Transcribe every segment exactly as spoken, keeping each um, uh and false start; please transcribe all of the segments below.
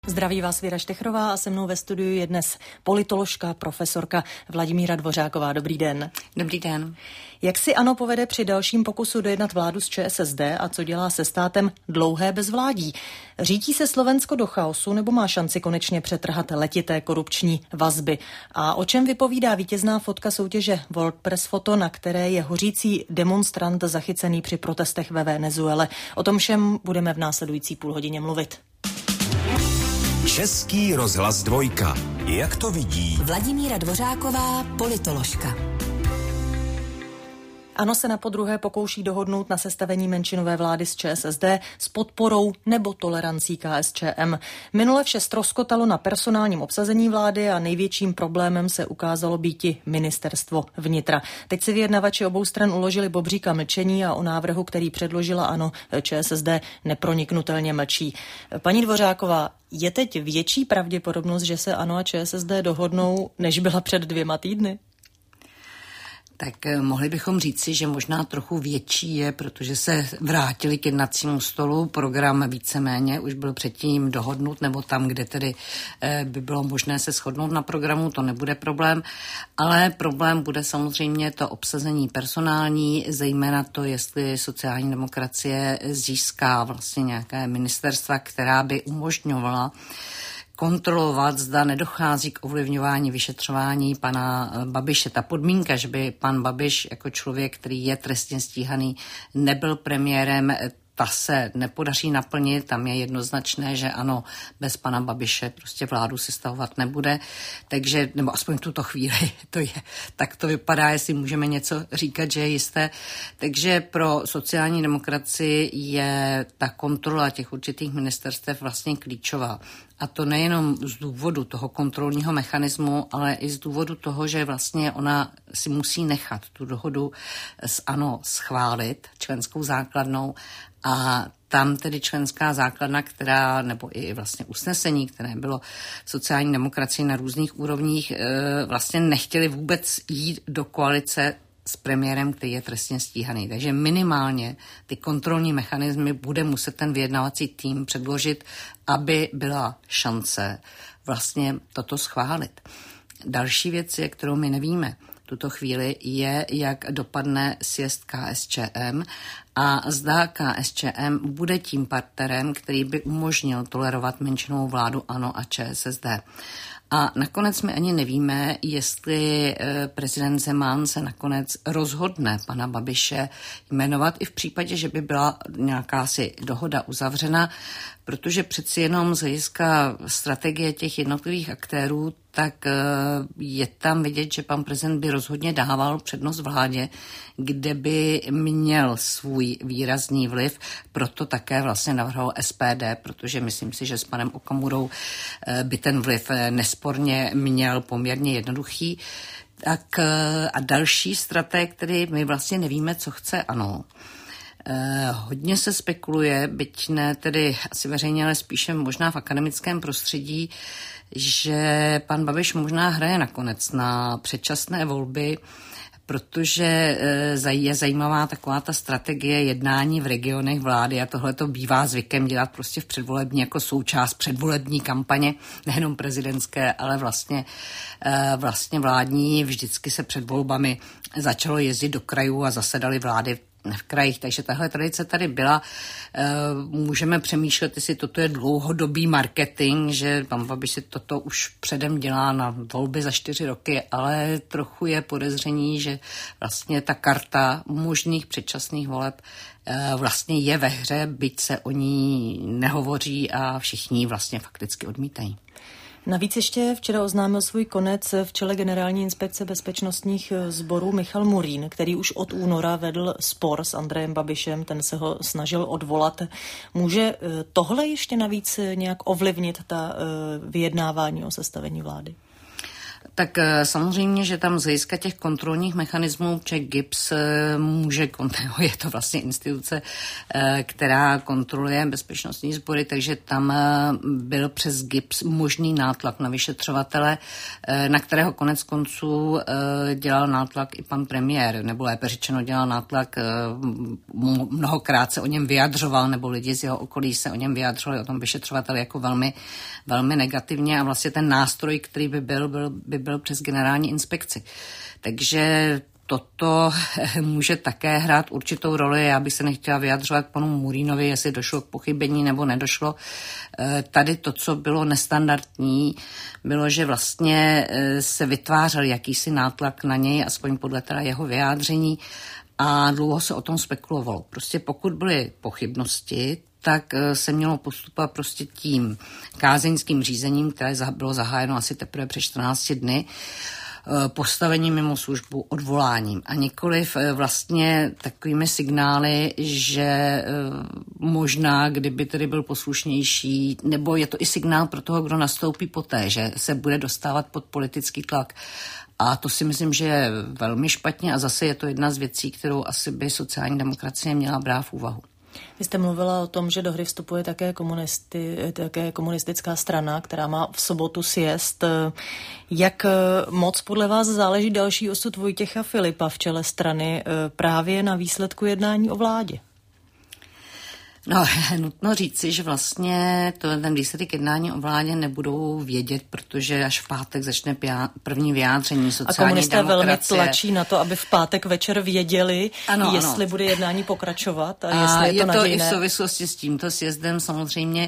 Zdraví vás Věra Štechrová a se mnou ve studiu je dnes politoložka, profesorka Vladimíra Dvořáková. Dobrý den. Dobrý den. Jak si ANO povede při dalším pokusu dojednat vládu s ČSSD a co dělá se státem dlouhé bezvládí? Řítí se Slovensko do chaosu nebo má šanci konečně přetrhat letité korupční vazby? A o čem vypovídá vítězná fotka soutěže WorldPress Foto, na které je hořící demonstrant zachycený při protestech ve Venezuele? O tom všem budeme v následující půl hodině mluvit. Český rozhlas dvojka. Jak to vidí Vladimíra Dvořáková, politoložka. ANO se napodruhé pokouší dohodnout na sestavení menšinové vlády s ČSSD s podporou nebo tolerancí KSČM. Minule vše ztroskotalo na personálním obsazení vlády a největším problémem se ukázalo býti ministerstvo vnitra. Teď si vyjednavači obou stran uložili bobříka mlčení a o návrhu, který předložila ANO, ČSSD neproniknutelně mlčí. Paní Dvořáková, je teď větší pravděpodobnost, že se ANO a ČSSD dohodnou, než byla před dvěma týdny? Tak mohli bychom říci, že možná trochu větší je, protože se vrátili k jednacímu stolu. Program víceméně už byl předtím dohodnut, nebo tam, kde tedy by bylo možné se shodnout na programu, to nebude problém. Ale problém bude samozřejmě to obsazení personální, zejména to, jestli sociální demokracie získá vlastně nějaké ministerstva, která by umožňovala kontrolovat, zda nedochází k ovlivňování vyšetřování pana Babiše. Ta podmínka, že by pan Babiš jako člověk, který je trestně stíhaný, nebyl premiérem, ta se nepodaří naplnit. Tam je jednoznačné, že ano, bez pana Babiše prostě vládu sestavovat nebude. Takže, nebo aspoň v tuto chvíli to je, tak to vypadá, jestli můžeme něco říkat, že je jisté. Takže pro sociální demokracii je ta kontrola těch určitých ministerstev vlastně klíčová. A to nejenom z důvodu toho kontrolního mechanismu, ale i z důvodu toho, že vlastně ona si musí nechat tu dohodu s ANO schválit členskou základnou a tam tedy členská základna, která, nebo i vlastně usnesení, které bylo sociální demokracii na různých úrovních, vlastně nechtěli vůbec jít do koalice s premiérem, který je trestně stíhaný. Takže minimálně ty kontrolní mechanismy bude muset ten vyjednávací tým předložit, aby byla šance vlastně toto schválit. Další věc je, kterou my nevíme v tuto chvíli, je, jak dopadne sjezd KSČM a zda KSČM bude tím partnerem, který by umožnil tolerovat menšinovou vládu ANO a ČSSD. A nakonec my ani nevíme, jestli prezident Zeman se nakonec rozhodne pana Babiše jmenovat i v případě, že by byla nějaká si dohoda uzavřena, protože přeci jenom z hlediska strategie těch jednotlivých aktérů, tak je tam vidět, že pan prezident by rozhodně dával přednost vládě, kde by měl svůj výrazný vliv, proto také vlastně navrhl S P D, protože myslím si, že s panem Okamurou by ten vliv nesporně měl poměrně jednoduchý. Tak a další strateg, který my vlastně nevíme, co chce ANO. Eh, hodně se spekuluje, byť ne tedy asi veřejně, ale spíše možná v akademickém prostředí, že pan Babiš možná hraje nakonec na předčasné volby, protože je zajímavá taková ta strategie jednání v regionech vlády a tohle to bývá zvykem dělat prostě v předvolební jako součást předvolební kampaně, nejenom prezidentské, ale vlastně, vlastně vládní. Vždycky se před volbami začalo jezdit do krajů a zasedaly vlády v krajích, takže tahle tradice tady byla. Můžeme přemýšlet, jestli toto je dlouhodobý marketing, že pan Babiš si toto už předem dělá na volby za čtyři roky, ale trochu je podezření, že vlastně ta karta možných předčasných voleb vlastně je ve hře, byť se o ní nehovoří a všichni vlastně fakticky odmítají. Navíc ještě včera oznámil svůj konec v čele Generální inspekce bezpečnostních sborů Michal Murín, který už od února vedl spor s Andrejem Babišem, ten se ho snažil odvolat. Může tohle ještě navíc nějak ovlivnit ta vyjednávání o sestavení vlády? Tak samozřejmě, že tam z hlediska těch kontrolních mechanismů, že G I B S může, je to vlastně instituce, která kontroluje bezpečnostní sbory, takže tam byl přes G I B S možný nátlak na vyšetřovatele, na kterého konec konců dělal nátlak i pan premiér, nebo lépe řečeno dělal nátlak, mnohokrát se o něm vyjadřoval, nebo lidi z jeho okolí se o něm vyjadřovali, o tom vyšetřovateli jako velmi, velmi negativně a vlastně ten nástroj, který by byl, byl by byl přes generální inspekci. Takže toto může také hrát určitou roli. Já bych se nechtěla vyjadřovat panu Murínovi, jestli došlo k pochybení nebo nedošlo. Tady to, co bylo nestandardní, bylo, že vlastně se vytvářel jakýsi nátlak na něj, aspoň podle teda jeho vyjádření, a dlouho se o tom spekulovalo. Prostě pokud byly pochybnosti, tak se mělo postupovat prostě tím kázeňským řízením, které bylo zahájeno asi teprve před čtrnácti dny, postavení mimo službu, odvoláním a nikoliv vlastně takovými signály, že možná, kdyby tedy byl poslušnější, nebo je to i signál pro toho, kdo nastoupí poté, že se bude dostávat pod politický tlak. A to si myslím, že je velmi špatně a zase je to jedna z věcí, kterou asi by sociální demokracie měla brát v úvahu. Vy jste mluvila o tom, že do hry vstupuje také, komunisty, také komunistická strana, která má v sobotu sjezd. Jak moc podle vás záleží další osud Vojtěcha Filipa v čele strany právě na výsledku jednání o vládě? No, nutno říci, že vlastně to, ten výsledek jednání o vládě nebudou vědět, protože až v pátek začne pia, první vyjádření sociální demokracie. A komunisté demokracie. velmi tlačí na to, aby v pátek večer věděli, ano, jestli ano. bude jednání pokračovat a, a jestli je to nadějné. Je to i v souvislosti s tímto sjezdem samozřejmě.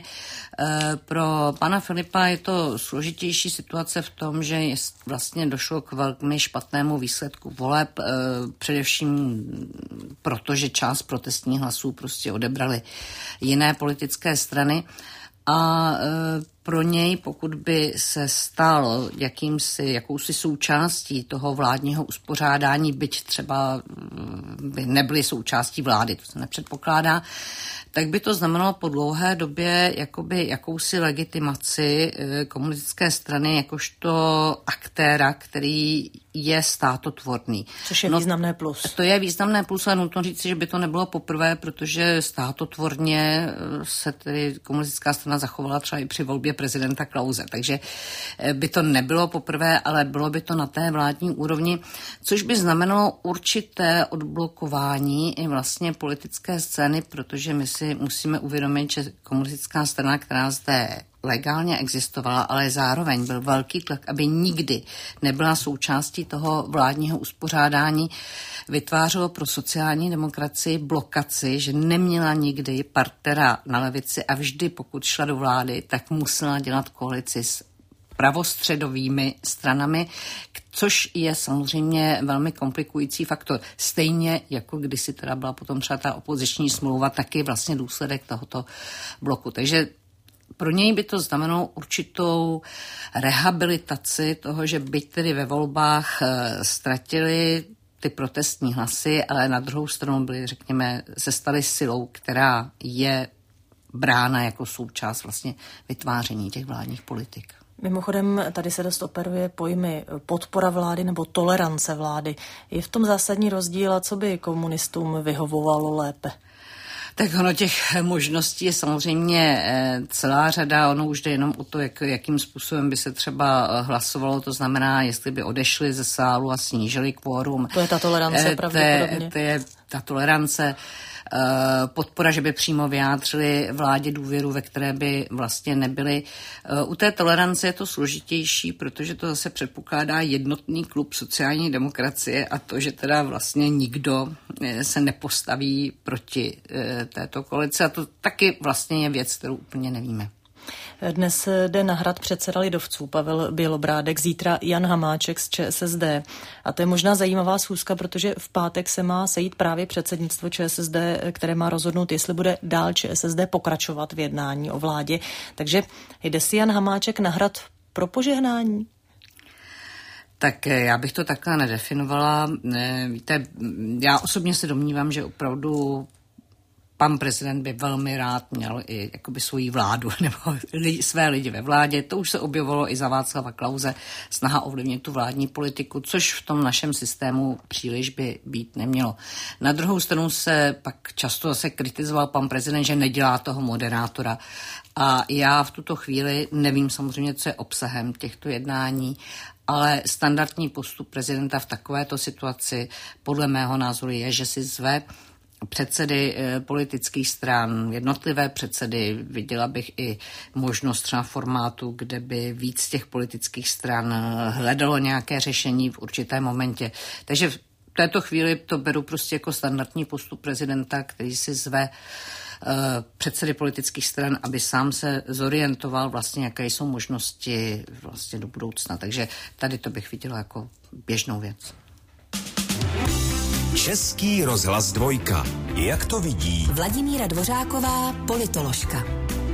Pro pana Filipa je to složitější situace v tom, že vlastně došlo k velmi špatnému výsledku voleb, především proto, že část protestních hlasů prostě odebrali jiné politické strany a pro něj, pokud by se stal jakýmsi, jakousi součástí toho vládního uspořádání, byť třeba by nebyly součástí vlády, to se nepředpokládá, tak by to znamenalo po dlouhé době jakoby jakousi legitimaci komunistické strany jakožto aktéra, který je státotvorný. Což je no, významné plus. To je významné plus, ale nutno říct, že by to nebylo poprvé, protože státotvorně se tedy komunistická strana zachovala třeba i při volbě prezidenta Klause. Takže by to nebylo poprvé, ale bylo by to na té vládní úrovni, což by znamenalo určité odblokování i vlastně politické scény, protože my si musíme uvědomit, že komunistická strana, která zde legálně existovala, ale zároveň byl velký tlak, aby nikdy nebyla součástí toho vládního uspořádání, vytvářelo pro sociální demokracii blokaci, že neměla nikdy partnera na levici a vždy, pokud šla do vlády, tak musela dělat koalici s pravostředovými stranami, což je samozřejmě velmi komplikující faktor. Stejně jako kdysi teda byla potom třeba ta opoziční smlouva, taky vlastně důsledek tohoto bloku. Takže pro něj by to znamenalo určitou rehabilitaci toho, že byť tedy ve volbách ztratili ty protestní hlasy, ale na druhou stranu byli, řekněme, se staly silou, která je brána jako součást vlastně vytváření těch vládních politik. Mimochodem, tady se dost operuje pojmy podpora vlády nebo tolerance vlády. Je v tom zásadní rozdíl a co by komunistům vyhovovalo lépe? Tak ono těch možností je samozřejmě celá řada, ono už jde jenom o to, jak, jakým způsobem by se třeba hlasovalo, to znamená, jestli by odešli ze sálu a snížili kvórum. To je ta tolerance pravděpodobně. To je ta tolerance, podpora, že by přímo vyjádřili vládě důvěru, ve které by vlastně nebyly. U té tolerance je to složitější, protože to zase předpokládá jednotný klub sociální demokracie a to, že teda vlastně nikdo se nepostaví proti této koalici a to taky vlastně je věc, kterou úplně nevíme. Dnes jde na hrad předseda lidovců Pavel Bělobrádek, zítra Jan Hamáček z ČSSD. A to je možná zajímavá schůzka, protože v pátek se má sejít právě předsednictvo ČSSD, které má rozhodnout, jestli bude dál ČSSD pokračovat v jednání o vládě. Takže jde si Jan Hamáček na hrad pro požehnání? Tak já bych to takhle nedefinovala. Víte, já osobně se domnívám, že opravdu pan prezident by velmi rád měl i jakoby svoji vládu nebo lidi, své lidi ve vládě. To už se objevilo i za Václava Klause, snaha ovlivnit tu vládní politiku, což v tom našem systému příliš by být nemělo. Na druhou stranu se pak často zase kritizoval pan prezident, že nedělá toho moderátora. A já v tuto chvíli nevím samozřejmě, co je obsahem těchto jednání, ale standardní postup prezidenta v takovéto situaci podle mého názoru je, že si zve předsedy e, politických stran, jednotlivé předsedy. Viděla bych i možnost třeba formátu, kde by víc těch politických stran hledalo nějaké řešení v určitém momentě. Takže v této chvíli to beru prostě jako standardní postup prezidenta, který si zve předsedy politických stran, aby sám se zorientoval vlastně, jaké jsou možnosti vlastně do budoucna. Takže tady to bych viděla jako běžnou věc. Český rozhlas dvojka. Jak to vidí Vladimíra Dvořáková, politoložka.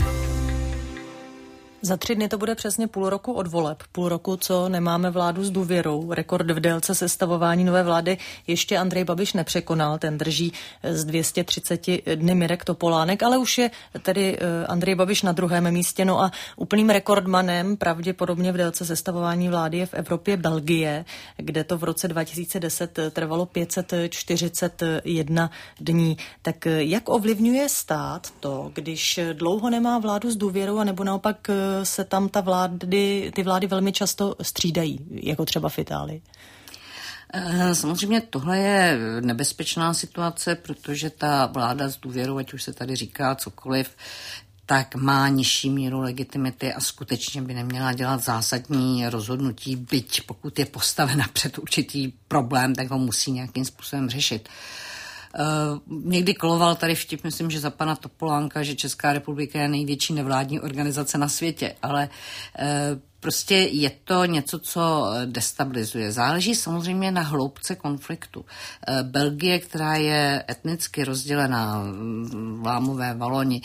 Za tři dny to bude přesně půl roku od voleb. Půl roku, co nemáme vládu s důvěrou. Rekord v délce sestavování nové vlády ještě Andrej Babiš nepřekonal. Ten drží z dvě stě třicet dny Mirek Topolánek, ale už je tedy Andrej Babiš na druhém místě. No a úplným rekordmanem pravděpodobně v délce sestavování vlády je v Evropě Belgie, kde to v roce dva tisíce deset trvalo pět set čtyřicet jedna dní. Tak jak ovlivňuje stát to, když dlouho nemá vládu s důvěrou, a nebo naopak se tam ta vlády, ty vlády velmi často střídají, jako třeba v Itálii? Samozřejmě tohle je nebezpečná situace, protože ta vláda s důvěrou, ať už se tady říká cokoliv, tak má nižší míru legitimity a skutečně by neměla dělat zásadní rozhodnutí, byť pokud je postavena před určitý problém, tak ho musí nějakým způsobem řešit. Uh, někdy koloval tady vtip, myslím, že za pana Topolánka, že Česká republika je největší nevládní organizace na světě, ale uh, prostě je to něco, co destabilizuje. Záleží samozřejmě na hloubce konfliktu. Uh, Belgie, která je etnicky rozdělená, Vlámové, Valoni,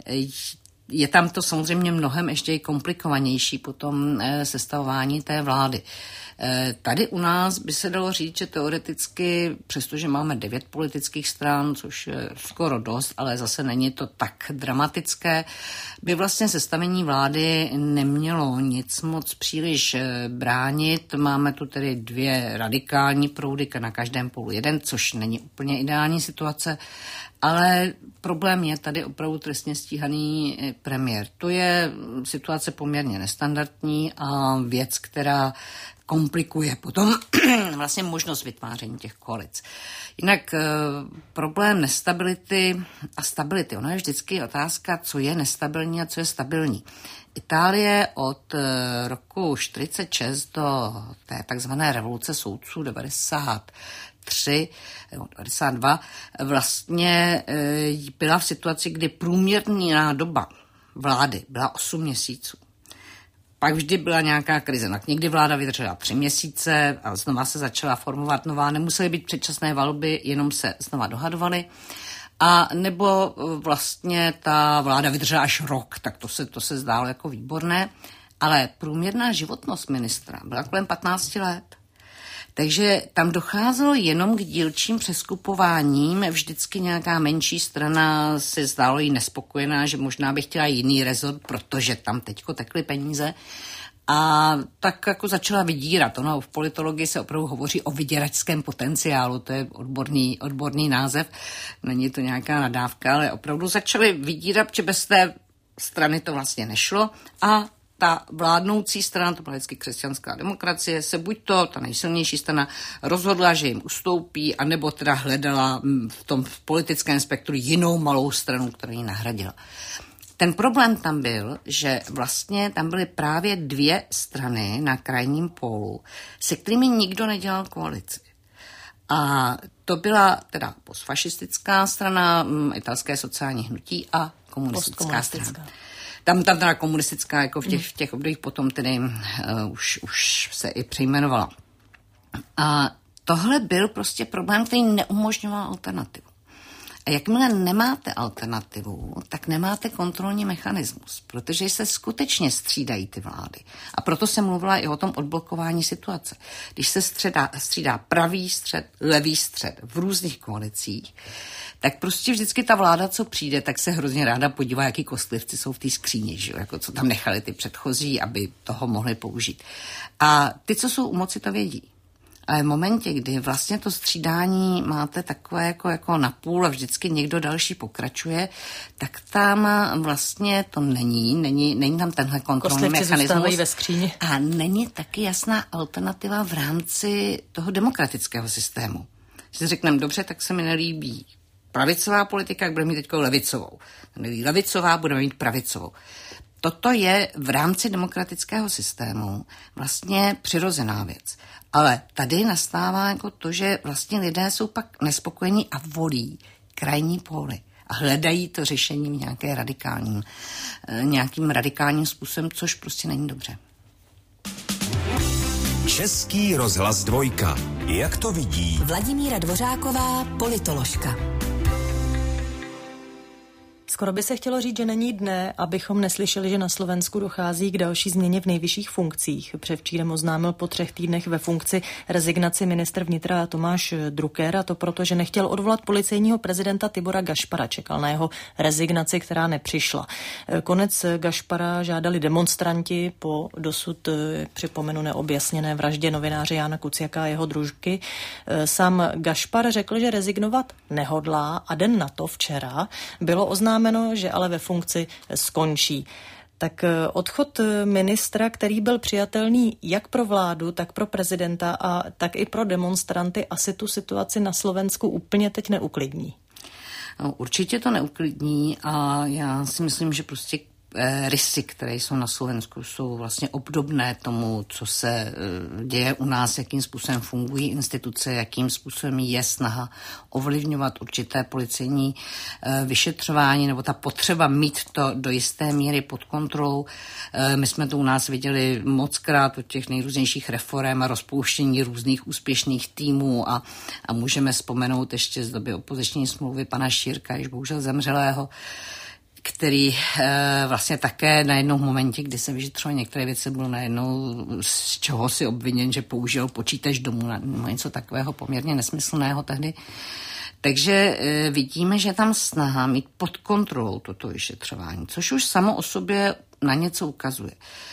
je tam to samozřejmě mnohem ještě komplikovanější potom sestavování té vlády. Tady u nás by se dalo říct, že teoreticky, přestože máme devět politických stran, což je skoro dost, ale zase není to tak dramatické, by vlastně sestavení vlády nemělo nic moc příliš bránit. Máme tu tedy dvě radikální proudy, na každém polu jeden, což není úplně ideální situace. Ale problém je tady opravdu trestně stíhaný premiér. To je situace poměrně nestandardní a věc, která komplikuje potom vlastně možnost vytváření těch koalic. Jinak problém nestability a stability, ono je vždycky otázka, co je nestabilní a co je stabilní. Itálie od roku čtyřicet šest do té takzvané revoluce soudců devadesát tři, devadesát dva vlastně byla v situaci, kdy průměrná doba vlády byla osm měsíců. Pak vždy byla nějaká krize. Tak někdy vláda vydržela tři měsíce a znova se začala formovat nová. Nemusely být předčasné volby, jenom se znova dohadovaly. A nebo vlastně ta vláda vydržela až rok, tak to se, to se zdálo jako výborné. Ale průměrná životnost ministra byla kolem patnáct let. Takže tam docházelo jenom k dílčím přeskupováním. Vždycky nějaká menší strana se zdálo jí nespokojená, že možná by chtěla jiný rezort, protože tam teďko tekly peníze. A tak jako začala vydírat. Ono v politologii se opravdu hovoří o vyděračském potenciálu, to je odborný, odborný název. Není to nějaká nadávka, ale opravdu začali vydírat, že bez té strany to vlastně nešlo a ta vládnoucí strana, to byla vždycky křesťanská demokracie, se buď to, ta nejsilnější strana, rozhodla, že jim ustoupí, anebo teda hledala v tom politickém spektru jinou malou stranu, která ji nahradila. Ten problém tam byl, že vlastně tam byly právě dvě strany na krajním pólu, se kterými nikdo nedělal koalici. A to byla teda postfašistická strana, italské sociální hnutí a komunistická strana. Tam, tam teda komunistická, jako v těch, v těch obdobích potom tedy uh, už, už se i přejmenovala. A tohle byl prostě problém, který neumožňoval alternativu. A jakmile nemáte alternativu, tak nemáte kontrolní mechanismus, protože se skutečně střídají ty vlády. A proto se mluvila i o tom odblokování situace. Když se středá, střídá pravý střed, levý střed v různých koalicích, tak prostě vždycky ta vláda, co přijde, tak se hrozně ráda podívá, jaký kostlivci jsou v té skříni, že jo? Jako co tam nechali ty předchozí, aby toho mohli použít. A ty, co jsou u moci, to vědí. Ale v momentě, kdy vlastně to střídání máte takové jako, jako napůl a vždycky někdo další pokračuje, tak tam vlastně to není, není, není tam tenhle kontrolní mechanismus. Ve skříni. A není taky jasná alternativa v rámci toho demokratického systému. Když si řekneme, dobře, tak se mi nelíbí pravicová politika, jak budeme mít teď levicovou. Nelíbí levicová, budeme mít pravicovou. Toto je v rámci demokratického systému vlastně přirozená věc. Ale tady nastává jako to, že vlastně lidé jsou pak nespokojení a volí krajní póly a hledají to řešení v nějaké radikálním, nějakým radikálním způsobem, což prostě není dobře. Český rozhlas dvojka. Jak to vidí Vladimíra Dvořáková, politoložka. Skoro by se chtělo říct, že není dne, abychom neslyšeli, že na Slovensku dochází k další změně v nejvyšších funkcích. Předevčírem oznámil po třech týdnech ve funkci rezignaci ministr vnitra Tomáš Drucker, a to proto, že nechtěl odvolat policejního prezidenta Tibora Gašpara. Čekal na jeho rezignaci, která nepřišla. Konec Gašpara žádali demonstranti po dosud, připomenu, neobjasněné vraždě novináře Jána Kuciaka a jeho družky. Sám Gašpar řekl, že rezignovat nehodlá a den na to včera bylo oznámeno, že ale ve funkci skončí. Tak odchod ministra, který byl přijatelný jak pro vládu, tak pro prezidenta a tak i pro demonstranty, asi tu situaci na Slovensku úplně teď neuklidní. No, určitě to neuklidní a já si myslím, že prostě rysy, které jsou na Slovensku, jsou vlastně obdobné tomu, co se děje u nás, jakým způsobem fungují instituce, jakým způsobem je snaha ovlivňovat určité policejní vyšetřování nebo ta potřeba mít to do jisté míry pod kontrolou. My jsme to u nás viděli mockrát od těch nejrůznějších reforem a rozpouštění různých úspěšných týmů a, a můžeme vzpomenout ještě z doby opoziční smlouvy pana Šírka, již bohužel zemřelého, který e, vlastně také na jednom momentě, kdy se vyšetřoval některé věci, byl najednou z čeho si obviněn, že použil počítač domů, na něco takového poměrně nesmyslného tehdy. Takže e, vidíme, že tam snaha mít pod kontrolou toto vyšetřování, což už samo o sobě na něco ukazuje.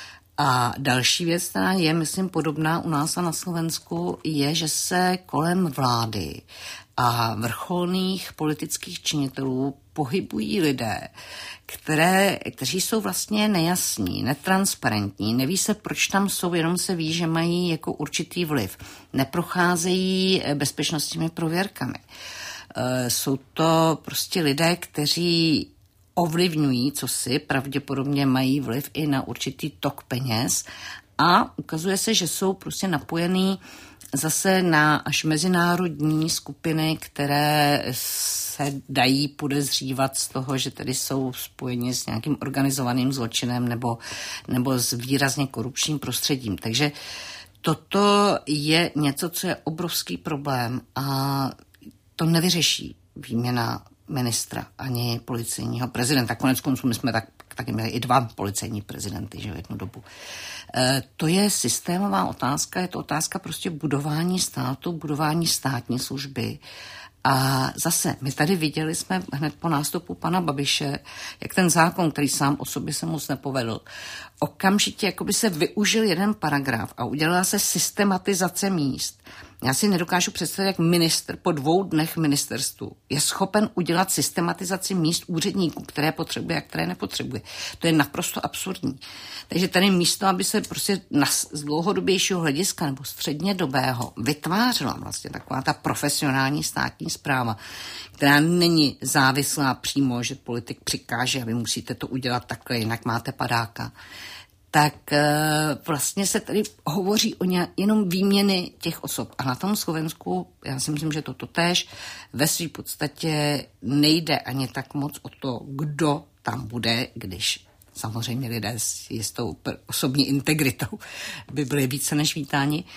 A další věc, která je, myslím, podobná u nás a na Slovensku, je, že se kolem vlády a vrcholných politických činitelů pohybují lidé, které, kteří jsou vlastně nejasní, netransparentní, neví se, proč tam jsou, jenom se ví, že mají jako určitý vliv. Neprocházejí bezpečnostními prověrkami. E, jsou to prostě lidé, kteří ovlivňují, co si pravděpodobně mají vliv i na určitý tok peněz a ukazuje se, že jsou prostě napojený zase na až mezinárodní skupiny, které se dají podezřívat z toho, že tedy jsou spojeni s nějakým organizovaným zločinem nebo, nebo s výrazně korupčním prostředím. Takže toto je něco, co je obrovský problém a to nevyřeší výměna ministra ani policejního prezidenta. Konec konců my jsme tak, taky měli i dva policejní prezidenty, že v jednu dobu. E, to je systémová otázka, je to otázka prostě budování státu, budování státní služby. A zase, my tady viděli jsme hned po nástupu pana Babiše, jak ten zákon, který sám o sobě se moc nepovedl, okamžitě jakoby se využil jeden paragraf a udělala se systematizace míst. Já si nedokážu představit, jak ministr po dvou dnech ministerstvu je schopen udělat systematizaci míst úředníků, které potřebuje a které nepotřebuje. To je naprosto absurdní. Takže tady místo, aby se prostě na, z dlouhodobějšího hlediska nebo střednědobého vytvářela vlastně taková ta profesionální státní správa, která není závislá přímo, že politik přikáže a vy musíte to udělat takhle, jinak máte padáka, tak vlastně se tady hovoří o ně, jenom výměny těch osob. A na tom Slovensku, já si myslím, že to totéž ve své podstatě nejde ani tak moc o to, kdo tam bude, když samozřejmě lidé s jistou osobní integritou by byli více než vítáni,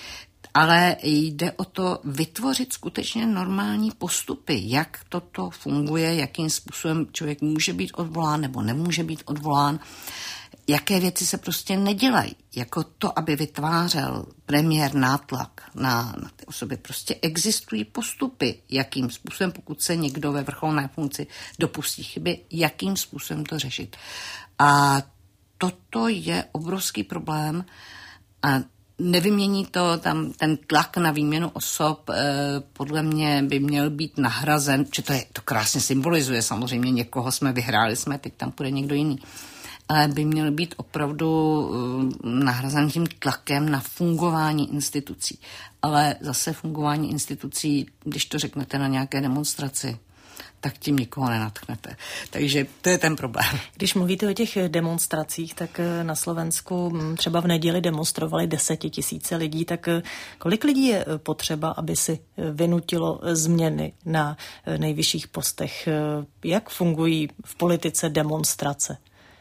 Ale jde o to vytvořit skutečně normální postupy, jak toto funguje, jakým způsobem člověk může být odvolán nebo nemůže být odvolán, jaké věci se prostě nedělají. Jako to, aby vytvářel premiér nátlak na, na ty osoby. Prostě existují postupy, jakým způsobem, pokud se někdo ve vrcholné funkci dopustí chyby, jakým způsobem to řešit. A toto je obrovský problém a nevymění to, tam ten tlak na výměnu osob eh, podle mě by měl být nahrazen, protože to, je, to krásně symbolizuje, samozřejmě někoho jsme vyhráli, jsme, teď tam půjde někdo jiný. Ale by měl být opravdu uh, nahrazen tím tlakem na fungování institucí. Ale zase fungování institucí, když to řeknete na nějaké demonstraci, tak tím nikoho nenatchnete. Takže to je ten problém. Když mluvíte o těch demonstracích, tak na Slovensku třeba v neděli demonstrovali desetitisíce lidí, tak kolik lidí je potřeba, aby si vynutilo změny na nejvyšších postech? Jak fungují v politice demonstrace?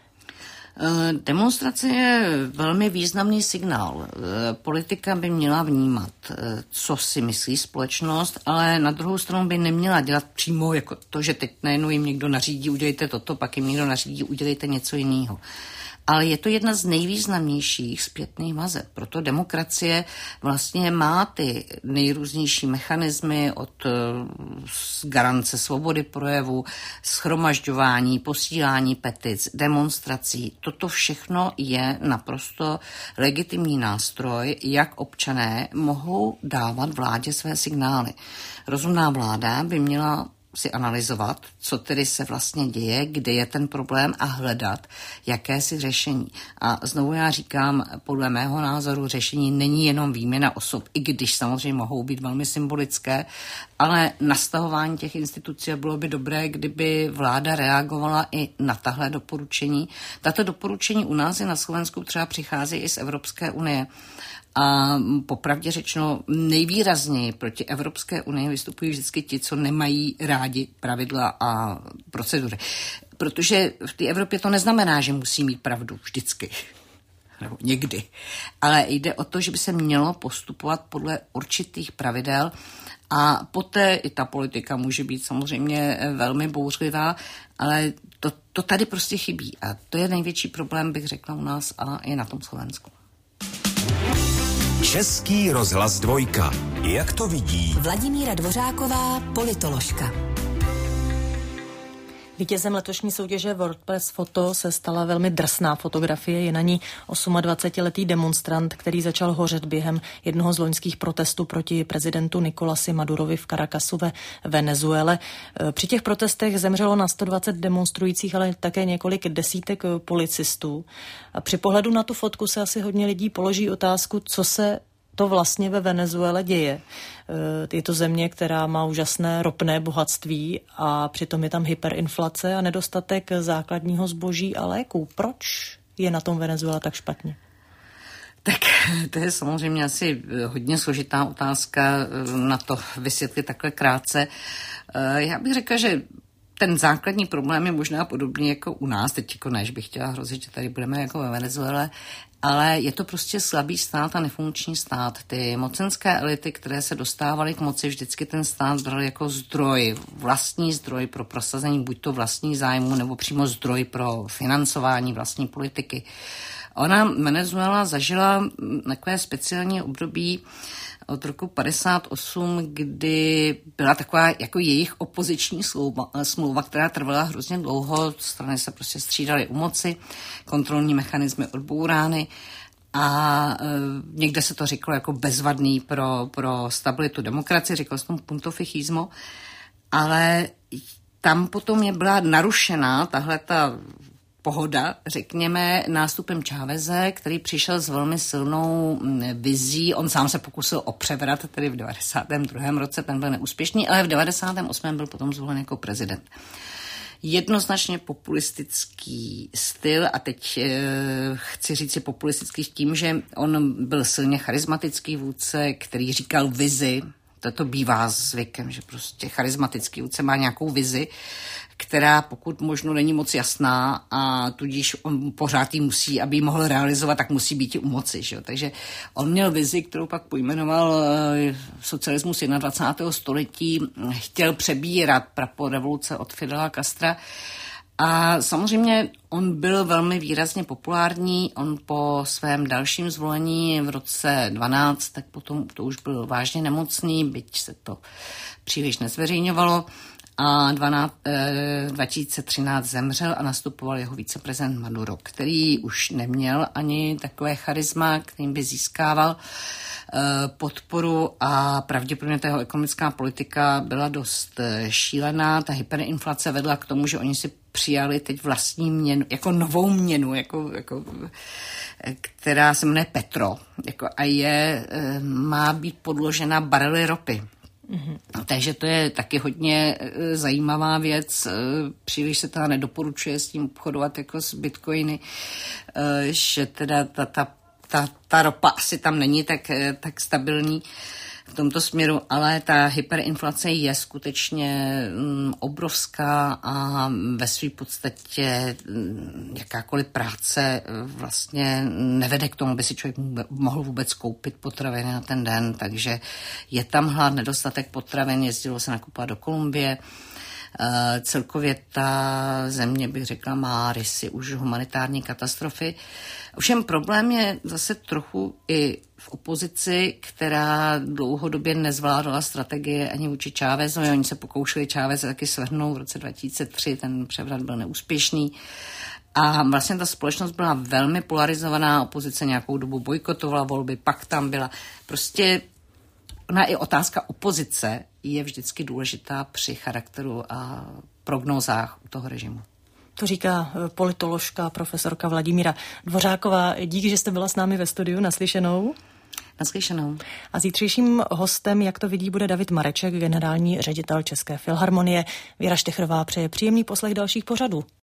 Demonstrace je velmi významný signál. Politika by měla vnímat, co si myslí společnost, ale na druhou stranu by neměla dělat přímo jako to, že teď najednou jim někdo nařídí, udělejte toto, pak jim někdo nařídí, udělejte něco jiného. Ale je to jedna z nejvýznamnějších zpětných vazeb. Proto demokracie vlastně má ty nejrůznější mechanismy od garance svobody projevu, shromažďování, posílání petic, demonstrací. Toto všechno je naprosto legitimní nástroj, jak občané mohou dávat vládě své signály. Rozumná vláda by měla si analyzovat, co tedy se vlastně děje, kde je ten problém a hledat jakési řešení. A znovu já říkám, podle mého názoru řešení není jenom výměna osob, i když samozřejmě mohou být velmi symbolické, ale nastavování těch institucí bylo by dobré, kdyby vláda reagovala i na tahle doporučení. Tato doporučení u nás je na Slovensku třeba přichází i z Evropské unie. A popravdě řečeno nejvýrazněji proti Evropské unii vystupují vždycky ti, co nemají rádi pravidla a procedury. Protože v té Evropě to neznamená, že musí mít pravdu vždycky. Nebo někdy. Ale jde o to, že by se mělo postupovat podle určitých pravidel a poté i ta politika může být samozřejmě velmi bouřlivá, ale to, to tady prostě chybí. A to je největší problém, bych řekla, u nás a i na tom Slovensku. Český rozhlas dvojka. Jak to vidí Vladimíra Dvořáková, politoložka. Vítězem letošní soutěže WordPress Photo se stala velmi drsná fotografie. Je na ní dvacetioosmiletý demonstrant, který začal hořet během jednoho z loňských protestů proti prezidentu Nicolasi Madurovi v Caracasu ve Venezuele. Při těch protestech zemřelo na sto dvacet demonstrujících, ale také několik desítek policistů. A při pohledu na tu fotku se asi hodně lidí položí otázku, co se to vlastně ve Venezuele děje. Je to země, která má úžasné ropné bohatství a přitom je tam hyperinflace a nedostatek základního zboží a léků. Proč je na tom Venezuela tak špatně? Tak to je samozřejmě asi hodně složitá otázka na to vysvětlit takhle krátce. Já bych řekla, že ten základní problém je možná podobný jako u nás, teď jako než bych chtěla hrozit, že tady budeme jako ve Venezuele, ale je to prostě slabý stát a nefunkční stát. Ty mocenské elity, které se dostávaly k moci, vždycky ten stát bral jako zdroj, vlastní zdroj pro prosazení buď to vlastní zájmu, nebo přímo zdroj pro financování vlastní politiky. Ona, Venezuela, zažila takové speciální období od roku padesát osm, kdy byla taková jako jejich opoziční smlouva, smlouva, která trvala hrozně dlouho, strany se prostě střídaly u moci, kontrolní mechanismy odbourány a e, někde se to říkalo jako bezvadný pro, pro stabilitu demokracie, říkalo se tomu punto fijísmo, ale tam potom je byla narušená tahle ta pohoda, řekněme, nástupem Cháveze, který přišel s velmi silnou vizí. On sám se pokusil o převrat, tedy v devadesátém druhém roce, ten byl neúspěšný, ale v devadesátém osmém byl potom zvolen jako prezident. Jednoznačně populistický styl a teď e, chci říct si populistický tím, že on byl silně charismatický vůdce, který říkal vizi. To bývá zvykem, že prostě charismatický vůdce má nějakou vizi, která pokud možno není moc jasná a tudíž on pořád jí musí, aby ji mohl realizovat, tak musí být i u moci. Že? Takže on měl vizi, kterou pak pojmenoval socialismus dvacátého prvního století, chtěl přebírat prapor revoluce od Fidela Castra. A samozřejmě on byl velmi výrazně populární, on po svém dalším zvolení v roce dvanáct, tak potom to už byl vážně nemocný, byť se to příliš nezveřejňovalo, a dva tisíce třináct zemřel a nastupoval jeho viceprezident Maduro, který už neměl ani takové charisma, kterým by získával podporu a pravděpodobně ta jeho ekonomická politika byla dost šílená. Ta hyperinflace vedla k tomu, že oni si přijali teď vlastní měnu, jako novou měnu, jako, jako, která se jmenuje Petro, jako, a je, má být podložena barely ropy. Mm-hmm. Takže to je taky hodně zajímavá věc. Příliš se teda nedoporučuje s tím obchodovat jako s bitcoiny, že teda ta, ta, ta, ta ropa asi tam není tak, tak stabilní v tomto směru, ale ta hyperinflace je skutečně obrovská a ve své podstatě jakákoliv práce vlastně nevede k tomu, aby si člověk mohl vůbec koupit potraviny na ten den, takže je tam hlad, nedostatek potravin, jezdilo se nakupovat do Kolumbie. Celkově ta země, bych řekla, má rysy už humanitární katastrofy. Ovšem problém je zase trochu i v opozici, která dlouhodobě nezvládala strategie ani vůči Chávezovi. Oni se pokoušeli Cháveze taky svrhnout v roce dva tisíce tři, ten převrat byl neúspěšný. A vlastně ta společnost byla velmi polarizovaná, opozice nějakou dobu bojkotovala volby, pak tam byla prostě ona i otázka opozice je vždycky důležitá při charakteru a prognózách u toho režimu. To říká politoložka, profesorka Vladimíra Dvořáková. Díky, že jste byla s námi ve studiu. Naslyšenou. Naslyšenou. A zítřejším hostem, jak to vidí, bude David Mareček, generální ředitel České filharmonie. Věra Štechrová přeje příjemný poslech dalších pořadů.